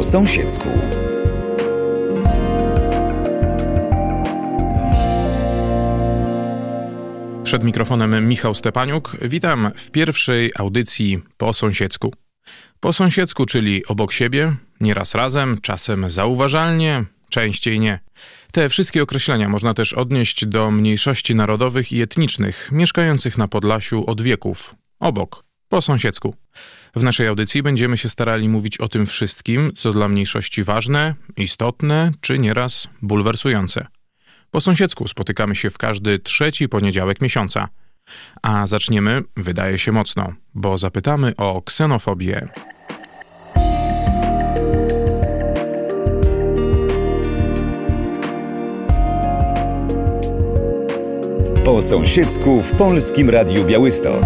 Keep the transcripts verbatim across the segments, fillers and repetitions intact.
Po sąsiedzku. Przed mikrofonem Michał Stepaniuk. Witam w pierwszej audycji Po sąsiedzku. Po sąsiedzku, czyli obok siebie, nieraz razem, czasem zauważalnie, częściej nie. Te wszystkie określenia można też odnieść do mniejszości narodowych i etnicznych mieszkających na Podlasiu od wieków. Obok, po sąsiedzku. W naszej audycji będziemy się starali mówić o tym wszystkim, co dla mniejszości ważne, istotne czy nieraz bulwersujące. Po sąsiedzku spotykamy się w każdy trzeci poniedziałek miesiąca. A zaczniemy, wydaje się mocno, bo zapytamy o ksenofobię. Po sąsiedzku w Polskim Radiu Białystok.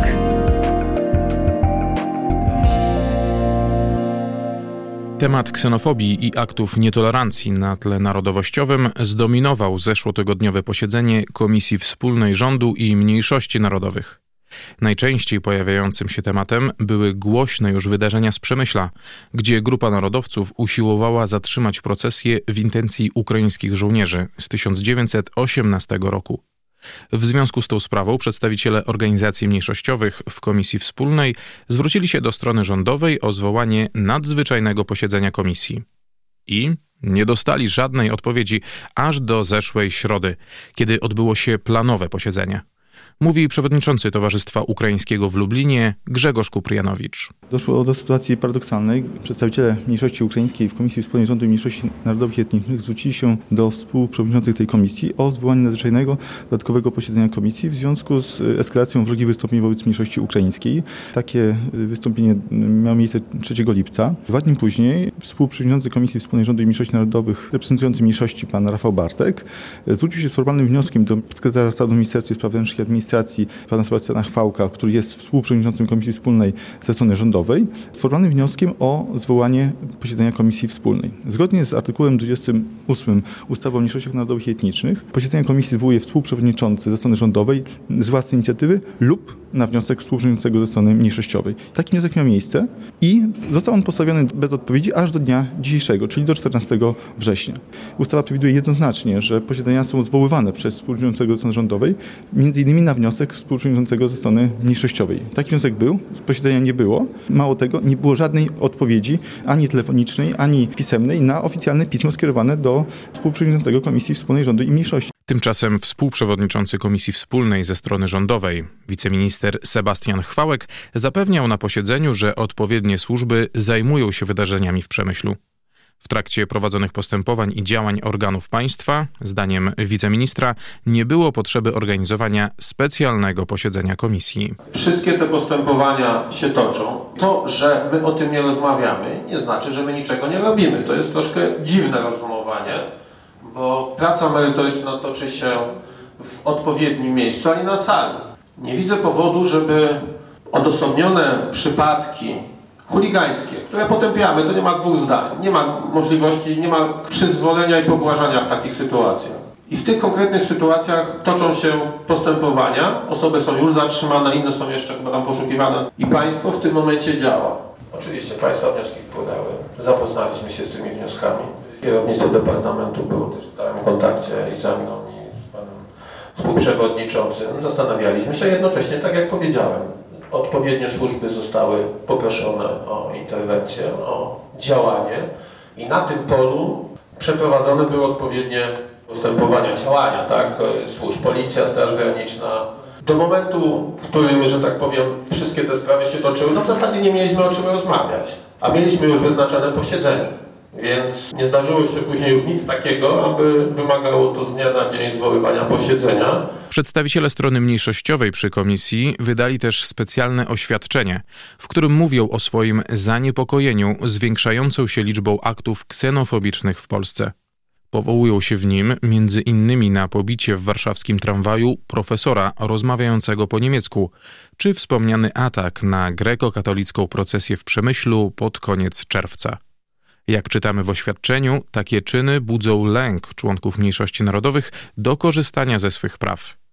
Temat ksenofobii i aktów nietolerancji na tle narodowościowym zdominował zeszłotygodniowe posiedzenie Komisji Wspólnej Rządu i Mniejszości Narodowych. Najczęściej pojawiającym się tematem były głośne już wydarzenia z Przemyśla, gdzie grupa narodowców usiłowała zatrzymać procesję w intencji ukraińskich żołnierzy z tysiąc dziewięćset osiemnastego roku. W związku z tą sprawą przedstawiciele organizacji mniejszościowych w Komisji Wspólnej zwrócili się do strony rządowej o zwołanie nadzwyczajnego posiedzenia komisji. I nie dostali żadnej odpowiedzi aż do zeszłej środy, kiedy odbyło się planowe posiedzenie. Mówi przewodniczący Towarzystwa Ukraińskiego w Lublinie Grzegorz Kuprianowicz. Doszło do sytuacji paradoksalnej. Przedstawiciele mniejszości ukraińskiej w Komisji Wspólnej Rządu i Mniejszości Narodowych i Etnicznych zwrócili się do współprzewodniczących tej komisji o zwołanie nadzwyczajnego dodatkowego posiedzenia komisji w związku z eskalacją wrogich wystąpień wobec mniejszości ukraińskiej. Takie wystąpienie miało miejsce trzeciego lipca. Dwa dni później współprzewodniczący Komisji Wspólnej Rządu i Mniejszości Narodowych reprezentujący mniejszości pan Rafał Bartek zwrócił się z formalnym wnioskiem do sekretarza stanu w Ministerstwie Spraw Wewnętrznych i Administracji pana Sebastiana Chwałka, który jest współprzewodniczącym Komisji Wspólnej ze strony rządowej, z formalnym wnioskiem o zwołanie posiedzenia Komisji Wspólnej. Zgodnie z artykułem dwudziestym ósmym ustawy o mniejszościach narodowych i etnicznych posiedzenie komisji zwołuje współprzewodniczący ze strony rządowej z własnej inicjatywy lub na wniosek współprzewodniczącego ze strony mniejszościowej. Taki wniosek miał miejsce i został on postawiony bez odpowiedzi aż do dnia dzisiejszego, czyli do czternastego września. Ustawa przewiduje jednoznacznie, że posiedzenia są zwoływane przez współprzewodniczącego ze strony rządowej, między innymi na wniosek współprzewodniczącego ze strony mniejszościowej. Taki wniosek był, posiedzenia nie było. Mało tego, nie było żadnej odpowiedzi ani telefonicznej, ani pisemnej na oficjalne pismo skierowane do współprzewodniczącego Komisji Wspólnej Rządu i Mniejszości. Tymczasem współprzewodniczący Komisji Wspólnej ze strony rządowej, wiceminister Sebastian Chwałek, zapewniał na posiedzeniu, że odpowiednie służby zajmują się wydarzeniami w Przemyślu. W trakcie prowadzonych postępowań i działań organów państwa, zdaniem wiceministra, nie było potrzeby organizowania specjalnego posiedzenia komisji. Wszystkie te postępowania się toczą. To, że my o tym nie rozmawiamy, nie znaczy, że my niczego nie robimy. To jest troszkę dziwne rozumowanie, bo praca merytoryczna toczy się w odpowiednim miejscu, a nie na sali. Nie widzę powodu, żeby odosobnione przypadki chuligańskie, które potępiamy, to nie ma dwóch zdań. Nie ma możliwości, nie ma przyzwolenia i pobłażania w takich sytuacjach. I w tych konkretnych sytuacjach toczą się postępowania, osoby są już zatrzymane, inne są jeszcze chyba tam poszukiwane i państwo w tym momencie działa. Oczywiście państwa wnioski wpłynęły, zapoznaliśmy się z tymi wnioskami. Kierownictwo departamentu było też w stałym kontakcie i ze mną, i z panem współprzewodniczącym. Zastanawialiśmy się jednocześnie, tak jak powiedziałem, odpowiednie służby zostały poproszone o interwencję, o działanie i na tym polu przeprowadzone były odpowiednie postępowania, działania, tak, służb, policja, Straż Graniczna. Do momentu, w którym, że tak powiem, wszystkie te sprawy się toczyły, no w zasadzie nie mieliśmy o czym rozmawiać, a mieliśmy już wyznaczone posiedzenie. Więc nie zdarzyło się później już nic takiego, aby wymagało to z dnia na dzień zwoływania posiedzenia. Przedstawiciele strony mniejszościowej przy komisji wydali też specjalne oświadczenie, w którym mówią o swoim zaniepokojeniu zwiększającą się liczbą aktów ksenofobicznych w Polsce. Powołują się w nim między innymi na pobicie w warszawskim tramwaju profesora rozmawiającego po niemiecku, czy wspomniany atak na grekokatolicką procesję w Przemyślu pod koniec czerwca. Jak czytamy w oświadczeniu, takie czyny budzą lęk członków mniejszości narodowych do korzystania ze swych praw.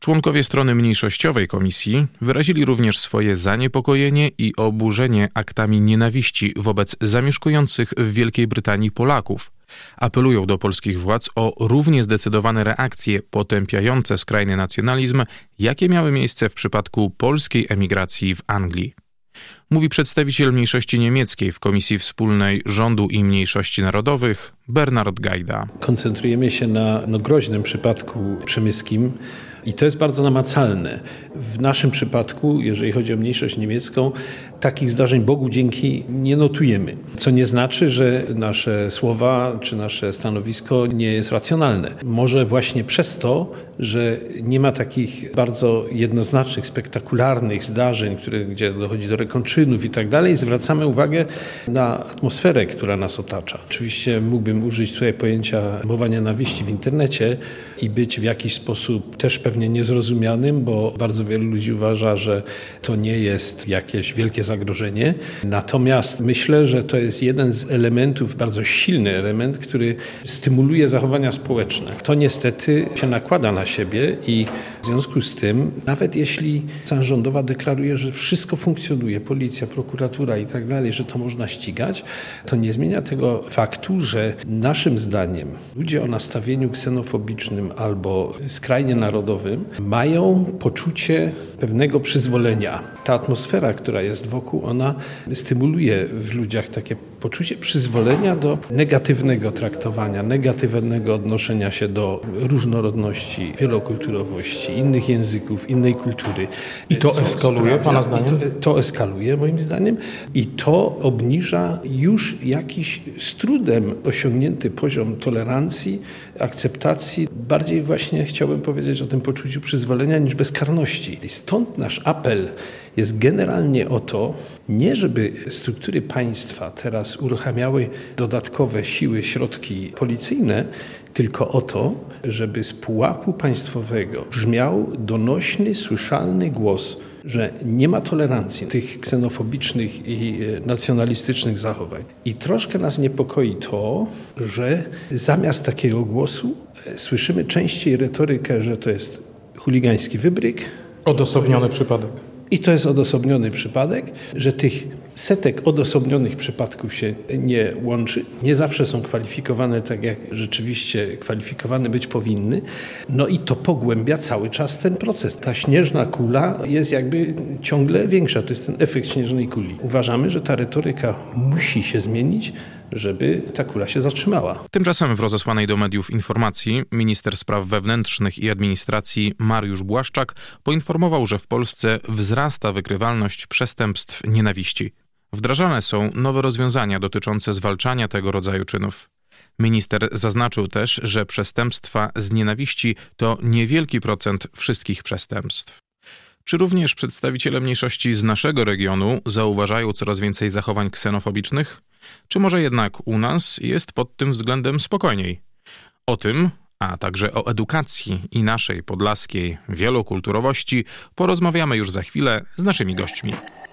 Członkowie strony mniejszościowej komisji wyrazili również swoje zaniepokojenie i oburzenie aktami nienawiści wobec zamieszkujących w Wielkiej Brytanii Polaków. Apelują do polskich władz o równie zdecydowane reakcje potępiające skrajny nacjonalizm, jakie miały miejsce w przypadku polskiej emigracji w Anglii. Mówi przedstawiciel mniejszości niemieckiej w Komisji Wspólnej Rządu i Mniejszości Narodowych Bernard Gajda. Koncentrujemy się na no, groźnym przypadku przemyskim i to jest bardzo namacalne. W naszym przypadku, jeżeli chodzi o mniejszość niemiecką, takich zdarzeń Bogu dzięki nie notujemy. Co nie znaczy, że nasze słowa czy nasze stanowisko nie jest racjonalne. Może właśnie przez to, że nie ma takich bardzo jednoznacznych, spektakularnych zdarzeń, które, gdzie dochodzi do rekonczynów i tak dalej, zwracamy uwagę na atmosferę, która nas otacza. Oczywiście mógłbym użyć tutaj pojęcia mowa nienawiści w internecie i być w jakiś sposób też pewnie niezrozumianym, bo bardzo wielu ludzi uważa, że to nie jest jakieś wielkie zagrożenie. Natomiast myślę, że to jest jeden z elementów, bardzo silny element, który stymuluje zachowania społeczne. To niestety się nakłada na siebie i w związku z tym, nawet jeśli strona rządowa deklaruje, że wszystko funkcjonuje, policja, prokuratura i tak dalej, że to można ścigać, to nie zmienia tego faktu, że naszym zdaniem ludzie o nastawieniu ksenofobicznym albo skrajnie narodowym mają poczucie pewnego przyzwolenia. Ta atmosfera, która jest wokół, ona stymuluje w ludziach takie poczucie przyzwolenia do negatywnego traktowania, negatywnego odnoszenia się do różnorodności, wielokulturowości, innych języków, innej kultury. I to eskaluje, Pana zdaniem? To, to eskaluje, moim zdaniem, i to obniża już jakiś z trudem osiągnięty poziom tolerancji, akceptacji. Bardziej właśnie chciałbym powiedzieć o tym poczuciu przyzwolenia niż bezkarności. I stąd nasz apel jest generalnie o to, nie żeby struktury państwa teraz uruchamiały dodatkowe siły, środki policyjne, tylko o to, żeby z pułapu państwowego brzmiał donośny, słyszalny głos, że nie ma tolerancji tych ksenofobicznych i nacjonalistycznych zachowań. I troszkę nas niepokoi to, że zamiast takiego głosu słyszymy częściej retorykę, że to jest chuligański wybryk. Odosobniony przypadek. I to jest odosobniony przypadek, że tych setek odosobnionych przypadków się nie łączy. Nie zawsze są kwalifikowane tak, jak rzeczywiście kwalifikowane być powinny. No i to pogłębia cały czas ten proces. Ta śnieżna kula jest jakby ciągle większa. To jest ten efekt śnieżnej kuli. Uważamy, że ta retoryka musi się zmienić, żeby ta kula się zatrzymała. Tymczasem w rozesłanej do mediów informacji minister spraw wewnętrznych i administracji Mariusz Błaszczak poinformował, że w Polsce wzrasta wykrywalność przestępstw nienawiści. Wdrażane są nowe rozwiązania dotyczące zwalczania tego rodzaju czynów. Minister zaznaczył też, że przestępstwa z nienawiści to niewielki procent wszystkich przestępstw. Czy również przedstawiciele mniejszości z naszego regionu zauważają coraz więcej zachowań ksenofobicznych? Czy może jednak u nas jest pod tym względem spokojniej? O tym, a także o edukacji i naszej podlaskiej wielokulturowości porozmawiamy już za chwilę z naszymi gośćmi.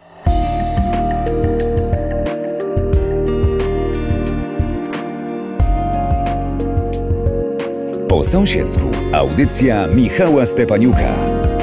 Po sąsiedzku. Audycja Michała Stepaniuka.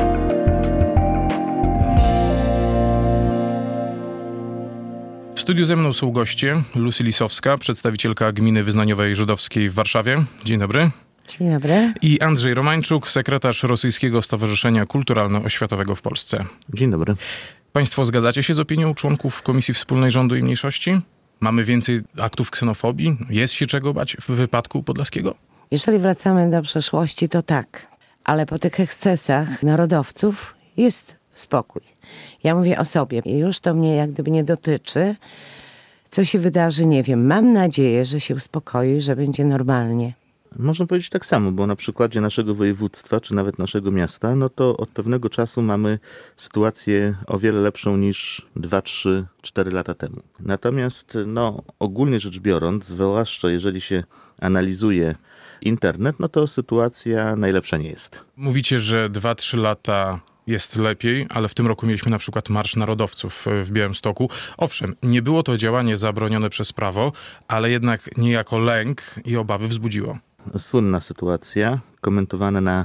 W studiu ze mną są goście. Lucy Lisowska, przedstawicielka Gminy Wyznaniowej Żydowskiej w Warszawie. Dzień dobry. Dzień dobry. I Andrzej Romańczuk, sekretarz Rosyjskiego Stowarzyszenia Kulturalno-Oświatowego w Polsce. Dzień dobry. Państwo zgadzacie się z opinią członków Komisji Wspólnej Rządu i Mniejszości? Mamy więcej aktów ksenofobii? Jest się czego bać w wypadku Podlaskiego? Jeżeli wracamy do przeszłości, to tak. Ale po tych ekscesach narodowców jest spokój. Ja mówię o sobie. I już to mnie jak gdyby nie dotyczy. Co się wydarzy, nie wiem. Mam nadzieję, że się uspokoi, że będzie normalnie. Można powiedzieć tak samo, bo na przykładzie naszego województwa, czy nawet naszego miasta, no to od pewnego czasu mamy sytuację o wiele lepszą niż dwa, trzy, cztery lata temu. Natomiast no, ogólnie rzecz biorąc, zwłaszcza jeżeli się analizuje internet, no to sytuacja najlepsza nie jest. Mówicie, że dwa, trzy lata jest lepiej, ale w tym roku mieliśmy na przykład Marsz Narodowców w Białymstoku. Owszem, nie było to działanie zabronione przez prawo, ale jednak niejako lęk i obawy wzbudziło. Słynna sytuacja, komentowana na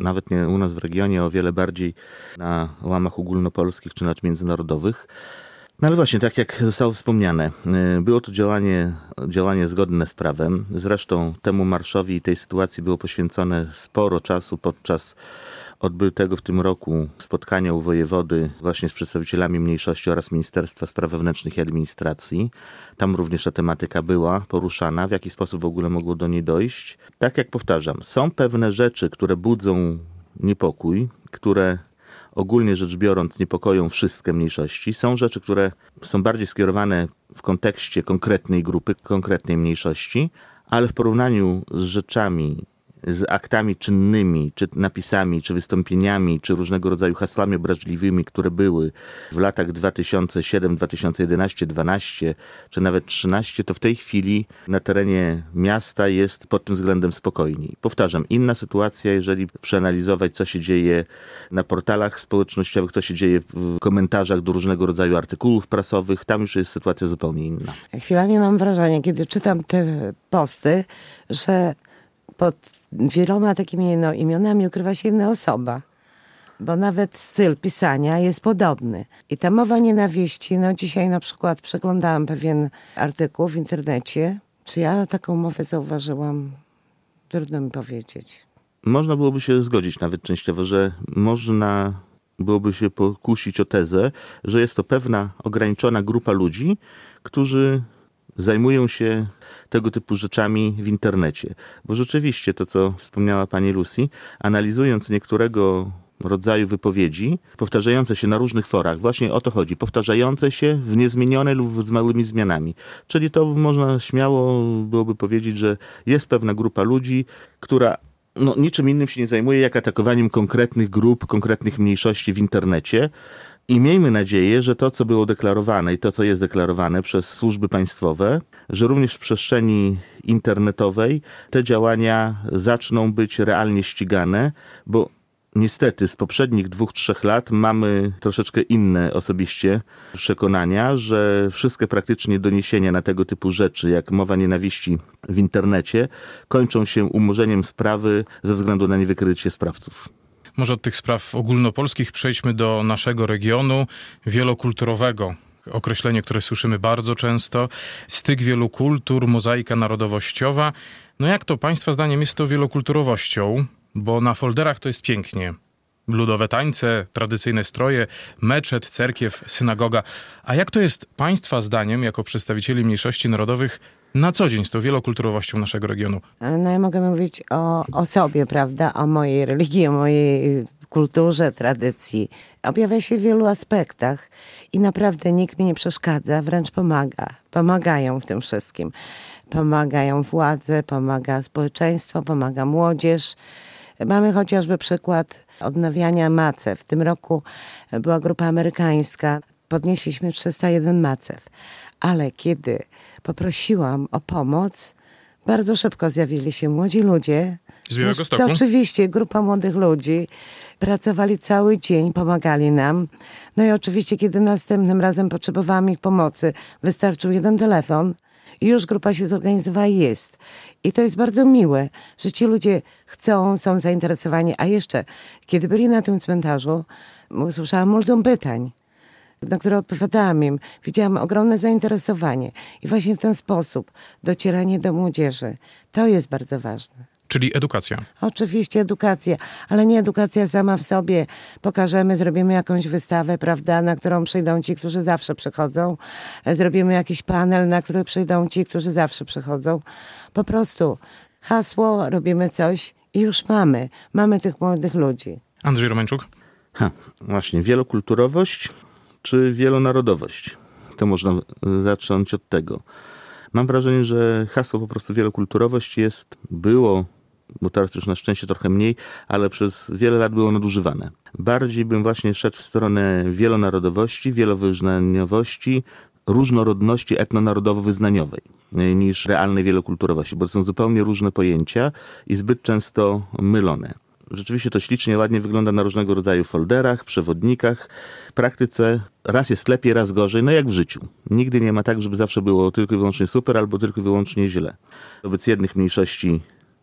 nawet nie u nas w regionie, o wiele bardziej na łamach ogólnopolskich czy nawet międzynarodowych. No ale właśnie, tak jak zostało wspomniane, było to działanie, działanie zgodne z prawem. Zresztą temu marszowi i tej sytuacji było poświęcone sporo czasu podczas odbytego w tym roku spotkania u wojewody właśnie z przedstawicielami mniejszości oraz Ministerstwa Spraw Wewnętrznych i Administracji. Tam również ta tematyka była poruszana, w jaki sposób w ogóle mogło do niej dojść. Tak jak powtarzam, są pewne rzeczy, które budzą niepokój, które ogólnie rzecz biorąc niepokoją wszystkie mniejszości. Są rzeczy, które są bardziej skierowane w kontekście konkretnej grupy, konkretnej mniejszości, ale w porównaniu z rzeczami, z aktami czynnymi, czy napisami, czy wystąpieniami, czy różnego rodzaju hasłami obraźliwymi, które były w latach dwa tysiące siódmy, dwa tysiące jedenaście, dwanaście, czy nawet trzynaście, to w tej chwili na terenie miasta jest pod tym względem spokojniej. Powtarzam, inna sytuacja, jeżeli przeanalizować, co się dzieje na portalach społecznościowych, co się dzieje w komentarzach do różnego rodzaju artykułów prasowych, tam już jest sytuacja zupełnie inna. Chwilami mam wrażenie, kiedy czytam te posty, że pod wieloma takimi no, imionami ukrywa się jedna osoba, bo nawet styl pisania jest podobny. I ta mowa nienawiści, no dzisiaj na przykład przeglądałam pewien artykuł w internecie. Czy ja taką mowę zauważyłam? Trudno mi powiedzieć. Można byłoby się zgodzić nawet częściowo, że można byłoby się pokusić o tezę, że jest to pewna ograniczona grupa ludzi, którzy zajmują się tego typu rzeczami w internecie. Bo rzeczywiście to, co wspomniała pani Lucy, analizując niektórego rodzaju wypowiedzi, powtarzające się na różnych forach, właśnie o to chodzi, powtarzające się w niezmienione lub z małymi zmianami. Czyli to można śmiało byłoby powiedzieć, że jest pewna grupa ludzi, która no, niczym innym się nie zajmuje, jak atakowaniem konkretnych grup, konkretnych mniejszości w internecie. I miejmy nadzieję, że to, co było deklarowane i to, co jest deklarowane przez służby państwowe, że również w przestrzeni internetowej te działania zaczną być realnie ścigane, bo niestety z poprzednich dwóch, trzech lat mamy troszeczkę inne osobiście przekonania, że wszystkie praktycznie doniesienia na tego typu rzeczy, jak mowa nienawiści w internecie, kończą się umorzeniem sprawy ze względu na niewykrycie sprawców. Może od tych spraw ogólnopolskich przejdźmy do naszego regionu wielokulturowego. Określenie, które słyszymy bardzo często. Styk wielu kultur, mozaika narodowościowa. No jak to państwa zdaniem jest to wielokulturowością? Bo na folderach to jest pięknie. Ludowe tańce, tradycyjne stroje, meczet, cerkiew, synagoga. A jak to jest państwa zdaniem, jako przedstawicieli mniejszości narodowych, na co dzień z tą wielokulturowością naszego regionu? No ja mogę mówić o, o sobie, prawda? O mojej religii, o mojej kulturze, tradycji. Objawia się w wielu aspektach i naprawdę nikt mi nie przeszkadza, wręcz pomaga. Pomagają w tym wszystkim. Pomagają władze, pomaga społeczeństwo, pomaga młodzież. Mamy chociażby przykład odnawiania macew. W tym roku była grupa amerykańska. Podnieśliśmy trzysta jeden macew. Ale kiedy poprosiłam o pomoc, bardzo szybko zjawili się młodzi ludzie. Z Białegostoku? To oczywiście grupa młodych ludzi. Pracowali cały dzień, pomagali nam. No i oczywiście, kiedy następnym razem potrzebowałam ich pomocy, wystarczył jeden telefon i już grupa się zorganizowała i jest. I to jest bardzo miłe, że ci ludzie chcą, są zainteresowani. A jeszcze, kiedy byli na tym cmentarzu, usłyszałam multum pytań, na które odpowiadałam im. Widziałam ogromne zainteresowanie. I właśnie w ten sposób docieranie do młodzieży. To jest bardzo ważne. Czyli edukacja. Oczywiście edukacja, ale nie edukacja sama w sobie. Pokażemy, zrobimy jakąś wystawę, prawda, na którą przyjdą ci, którzy zawsze przychodzą. Zrobimy jakiś panel, na który przyjdą ci, którzy zawsze przychodzą. Po prostu hasło, robimy coś i już mamy. Mamy tych młodych ludzi. Andrzej Romańczuk. Ha, właśnie, wielokulturowość czy wielonarodowość? To można zacząć od tego. Mam wrażenie, że hasło po prostu wielokulturowość jest, było, bo teraz już na szczęście trochę mniej, ale przez wiele lat było nadużywane. Bardziej bym właśnie szedł w stronę wielonarodowości, wielowyznaniowości, różnorodności etnonarodowo-wyznaniowej niż realnej wielokulturowości, bo to są zupełnie różne pojęcia i zbyt często mylone. Rzeczywiście to ślicznie, ładnie wygląda na różnego rodzaju folderach, przewodnikach. W praktyce raz jest lepiej, raz gorzej, no jak w życiu. Nigdy nie ma tak, żeby zawsze było tylko i wyłącznie super albo tylko i wyłącznie źle. Wobec jednych mniejszości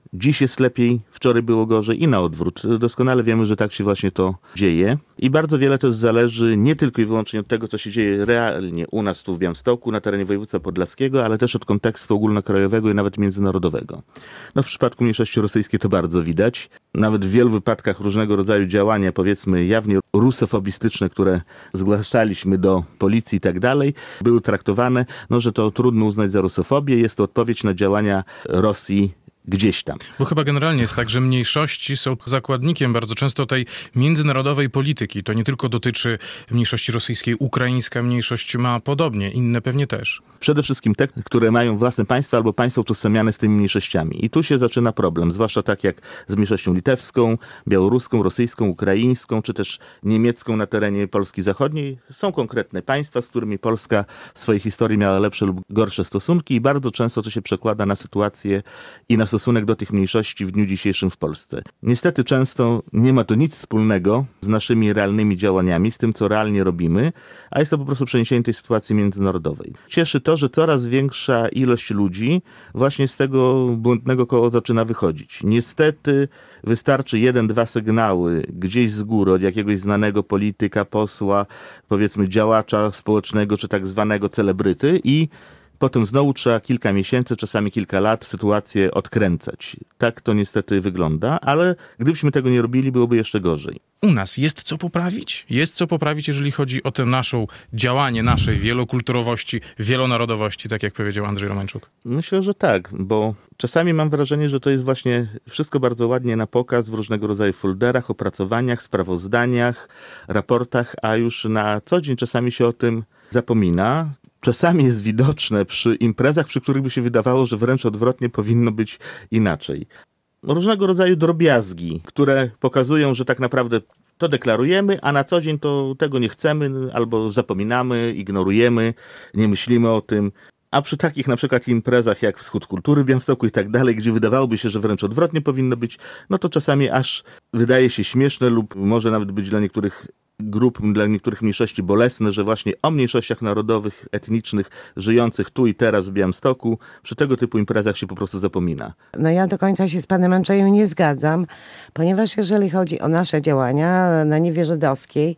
dziś jest lepiej, wczoraj było gorzej i na odwrót. Doskonale wiemy, że tak się właśnie to dzieje. I bardzo wiele też zależy nie tylko i wyłącznie od tego, co się dzieje realnie u nas tu w Białymstoku, na terenie województwa podlaskiego, ale też od kontekstu ogólnokrajowego i nawet międzynarodowego. No w przypadku mniejszości rosyjskiej to bardzo widać. Nawet w wielu wypadkach różnego rodzaju działania, powiedzmy jawnie rusofobistyczne, które zgłaszaliśmy do policji i tak dalej, były traktowane, no że to trudno uznać za rusofobię. Jest to odpowiedź na działania Rosji gdzieś tam. Bo chyba generalnie jest tak, że mniejszości są zakładnikiem bardzo często tej międzynarodowej polityki. To nie tylko dotyczy mniejszości rosyjskiej, ukraińska mniejszość ma podobnie, inne pewnie też. Przede wszystkim te, które mają własne państwa albo państwa utożsamiane z tymi mniejszościami. I tu się zaczyna problem, zwłaszcza tak jak z mniejszością litewską, białoruską, rosyjską, ukraińską, czy też niemiecką na terenie Polski Zachodniej. Są konkretne państwa, z którymi Polska w swojej historii miała lepsze lub gorsze stosunki i bardzo często to się przekłada na sytuację i na stosunek do tych mniejszości w dniu dzisiejszym w Polsce. Niestety często nie ma to nic wspólnego z naszymi realnymi działaniami, z tym, co realnie robimy, a jest to po prostu przeniesienie tej sytuacji międzynarodowej. Cieszy to, że coraz większa ilość ludzi właśnie z tego błędnego koła zaczyna wychodzić. Niestety wystarczy jeden, dwa sygnały gdzieś z góry od jakiegoś znanego polityka, posła, powiedzmy działacza społecznego, czy tak zwanego celebryty i potem znowu trzeba kilka miesięcy, czasami kilka lat sytuację odkręcać. Tak to niestety wygląda, ale gdybyśmy tego nie robili, byłoby jeszcze gorzej. U nas jest co poprawić? Jest co poprawić, jeżeli chodzi o tę naszą działanie naszej wielokulturowości, wielonarodowości, tak jak powiedział Andrzej Romańczuk? Myślę, że tak, bo czasami mam wrażenie, że to jest właśnie wszystko bardzo ładnie na pokaz w różnego rodzaju folderach, opracowaniach, sprawozdaniach, raportach, a już na co dzień czasami się o tym zapomina. Czasami jest widoczne przy imprezach, przy których by się wydawało, że wręcz odwrotnie powinno być inaczej. Różnego rodzaju drobiazgi, które pokazują, że tak naprawdę to deklarujemy, a na co dzień to tego nie chcemy, albo zapominamy, ignorujemy, nie myślimy o tym. A przy takich na przykład imprezach jak Wschód Kultury w Białymstoku i tak dalej, gdzie wydawałoby się, że wręcz odwrotnie powinno być, no to czasami aż wydaje się śmieszne lub może nawet być dla niektórych grup, dla niektórych mniejszości bolesne, że właśnie o mniejszościach narodowych, etnicznych, żyjących tu i teraz w Białymstoku, przy tego typu imprezach się po prostu zapomina. No ja do końca się z panem Andrzejem nie zgadzam, ponieważ jeżeli chodzi o nasze działania na niwie żydowskiej,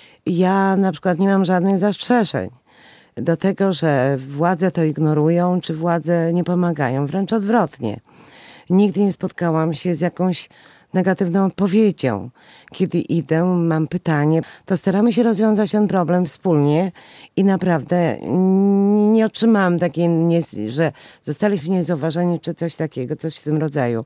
ja na przykład nie mam żadnych zastrzeżeń do tego, że władze to ignorują, czy władze nie pomagają. Wręcz odwrotnie. Nigdy nie spotkałam się z jakąś negatywną odpowiedzią. Kiedy idę, mam pytanie, to staramy się rozwiązać ten problem wspólnie i naprawdę nie otrzymałam takiej, że zostaliśmy niezauważeni, czy coś takiego, coś w tym rodzaju.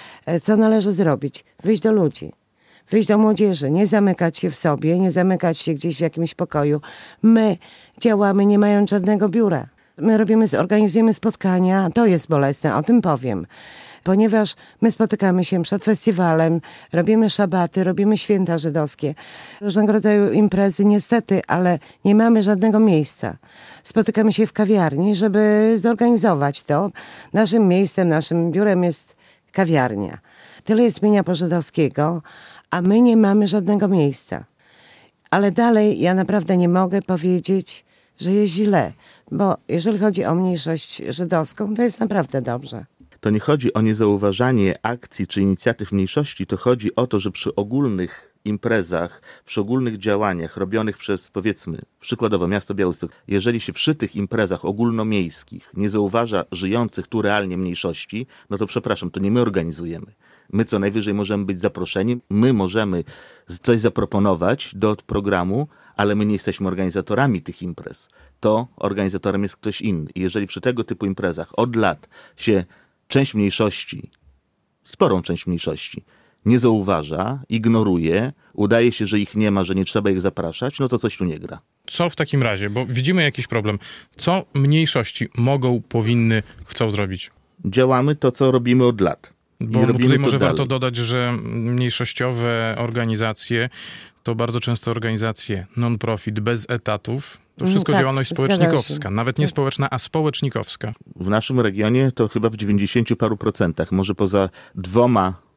Co należy zrobić? Wyjść do ludzi. Wyjść do młodzieży, nie zamykać się w sobie, nie zamykać się gdzieś w jakimś pokoju. My działamy nie mając żadnego biura. My robimy, organizujemy spotkania, to jest bolesne, o tym powiem. Ponieważ my spotykamy się przed festiwalem, robimy szabaty, robimy święta żydowskie, różnego rodzaju imprezy, niestety, ale nie mamy żadnego miejsca. Spotykamy się w kawiarni, żeby zorganizować to. Naszym miejscem, naszym biurem jest kawiarnia. Tyle jest mienia pożydowskiego, a my nie mamy żadnego miejsca. Ale dalej ja naprawdę nie mogę powiedzieć, że jest źle, bo jeżeli chodzi o mniejszość żydowską, to jest naprawdę dobrze. To nie chodzi o niezauważanie akcji czy inicjatyw mniejszości, to chodzi o to, że przy ogólnych imprezach, przy ogólnych działaniach robionych przez, powiedzmy, przykładowo miasto Białystok, jeżeli się przy tych imprezach ogólnomiejskich nie zauważa żyjących tu realnie mniejszości, no to przepraszam, to nie my organizujemy. My co najwyżej możemy być zaproszeni, my możemy coś zaproponować do programu, ale my nie jesteśmy organizatorami tych imprez. To organizatorem jest ktoś inny. I jeżeli przy tego typu imprezach od lat się część mniejszości, sporą część mniejszości, nie zauważa, ignoruje, udaje się, że ich nie ma, że nie trzeba ich zapraszać, no to coś tu nie gra. Co w takim razie? Bo widzimy jakiś problem. Co mniejszości mogą, powinny, chcą zrobić? Działamy to, co robimy od lat. Bo tutaj może warto dodać, że mniejszościowe organizacje to bardzo często organizacje non-profit, bez etatów. To wszystko tak, działalność społecznikowska. Nawet nie społeczna, a społecznikowska. W naszym regionie to chyba w dziewięćdziesięciu paru procentach, może poza dwoma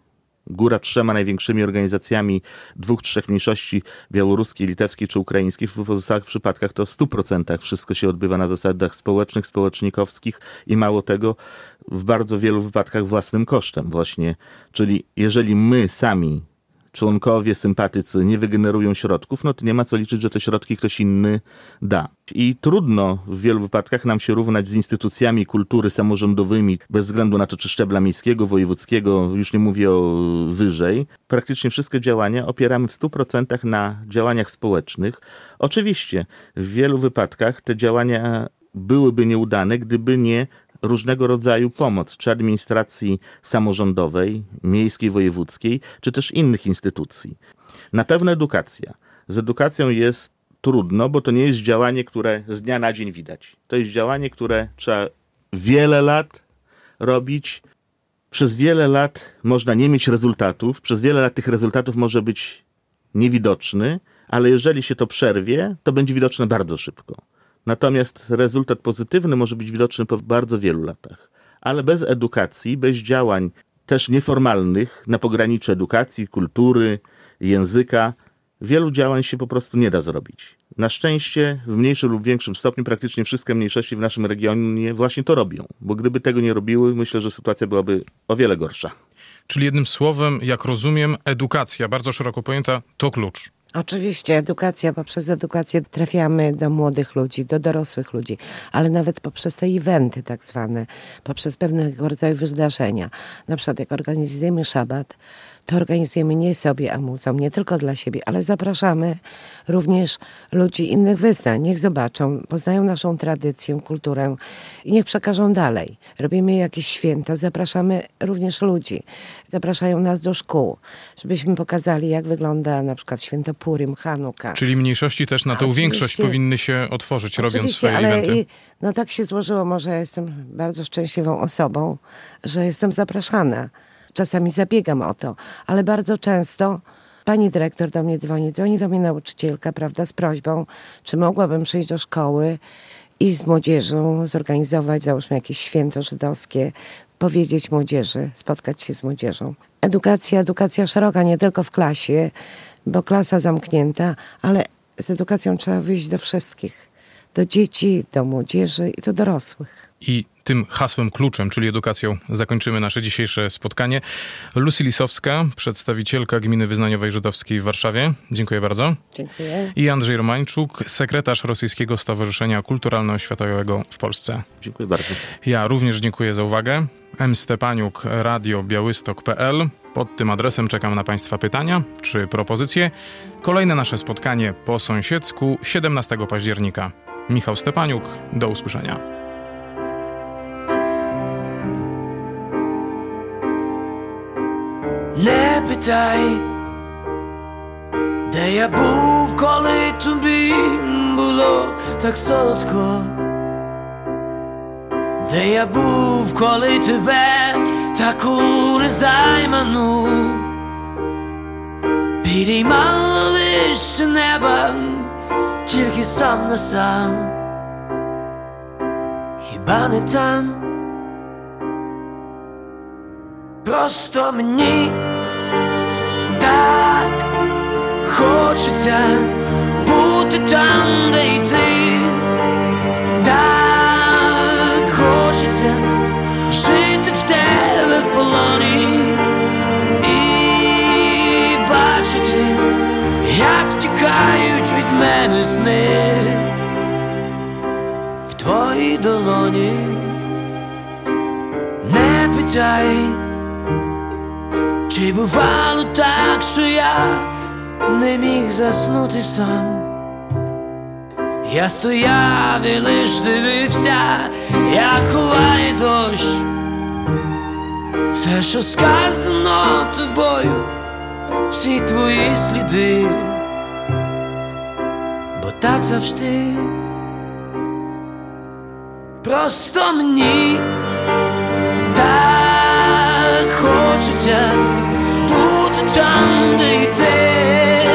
góra trzema największymi organizacjami dwóch, trzech mniejszości białoruskiej, litewskiej czy ukraińskiej, w pozostałych przypadkach to w stu procentach wszystko się odbywa na zasadach społecznych, społecznikowskich i mało tego, w bardzo wielu wypadkach własnym kosztem właśnie. Czyli jeżeli my sami, członkowie, sympatycy nie wygenerują środków, no to nie ma co liczyć, że te środki ktoś inny da. I trudno w wielu wypadkach nam się równać z instytucjami kultury samorządowymi, bez względu na to, czy szczebla miejskiego, wojewódzkiego, już nie mówię o wyżej. Praktycznie wszystkie działania opieramy w stu procentach na działaniach społecznych. Oczywiście w wielu wypadkach te działania byłyby nieudane, gdyby nie różnego rodzaju pomoc, czy administracji samorządowej, miejskiej, wojewódzkiej, czy też innych instytucji. Na pewno edukacja. Z edukacją jest trudno, bo to nie jest działanie, które z dnia na dzień widać. To jest działanie, które trzeba wiele lat robić. Przez wiele lat można nie mieć rezultatów, przez wiele lat tych rezultatów może być niewidoczny, ale jeżeli się to przerwie, to będzie widoczne bardzo szybko. Natomiast rezultat pozytywny może być widoczny po bardzo wielu latach. Ale bez edukacji, bez działań też nieformalnych na pograniczu edukacji, kultury, języka, wielu działań się po prostu nie da zrobić. Na szczęście w mniejszym lub większym stopniu praktycznie wszystkie mniejszości w naszym regionie właśnie to robią. Bo gdyby tego nie robiły, myślę, że sytuacja byłaby o wiele gorsza. Czyli jednym słowem, jak rozumiem, edukacja, bardzo szeroko pojęta, to klucz. Oczywiście edukacja, poprzez edukację trafiamy do młodych ludzi, do dorosłych ludzi, ale nawet poprzez te eventy tak zwane, poprzez pewnego rodzaju wydarzenia. Na przykład jak organizujemy szabat, to organizujemy nie sobie, a mucom, nie tylko dla siebie, ale zapraszamy również ludzi innych wyznań. Niech zobaczą, poznają naszą tradycję, kulturę i niech przekażą dalej. Robimy jakieś święto, zapraszamy również ludzi. Zapraszają nas do szkół, żebyśmy pokazali, jak wygląda na przykład święto Purim, Hanuka. Czyli mniejszości też na tą Oczywiście. większość powinny się otworzyć, robiąc Oczywiście, swoje ale eventy. I, no tak się złożyło, może ja jestem bardzo szczęśliwą osobą, że jestem zapraszana. Czasami zabiegam o to, ale bardzo często pani dyrektor do mnie dzwoni, dzwoni do mnie nauczycielka, prawda, z prośbą, czy mogłabym przyjść do szkoły i z młodzieżą zorganizować, załóżmy jakieś święto żydowskie, powiedzieć młodzieży, spotkać się z młodzieżą. Edukacja, edukacja szeroka, nie tylko w klasie, bo klasa zamknięta, ale z edukacją trzeba wyjść do wszystkich. Do dzieci, do młodzieży i do dorosłych. I tym hasłem kluczem, czyli edukacją, zakończymy nasze dzisiejsze spotkanie. Lucy Lisowska, przedstawicielka Gminy Wyznaniowej Żydowskiej w Warszawie. Dziękuję bardzo. Dziękuję. I Andrzej Romańczuk, sekretarz Rosyjskiego Stowarzyszenia Kulturalno-Oświatowego w Polsce. Dziękuję bardzo. Ja również dziękuję za uwagę. M. Stepaniuk, radio białystok kropka p l. Pod tym adresem czekam na Państwa pytania czy propozycje. Kolejne nasze spotkanie po sąsiedzku siedemnastego października. Michał Stepaniuk, do usłyszenia. Не питай, де я був, коли тобі було так солодко, де я був, коли тебе таку незайману підіймало вище неба, тільки сам на сам, хіба не там? Просто мені так хочеться бути там, де й ти. Так хочеться жити в тебе в полоні і бачити, як тікають від мене сни в твоїй долоні. Не питай, чи бувало так, що я не міг заснути сам. Я стояв і лиш дивився, як ховає дощ все, що сказано тобою, всі твої сліди, бо так завжди. Просто мені так хочеться бути там, де й ти.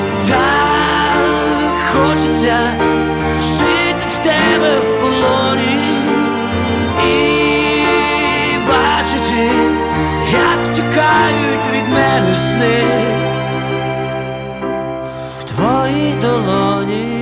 Так хочеться жити в тебе в полоні і бачити, як тікають від мене сни в твоїй долоні.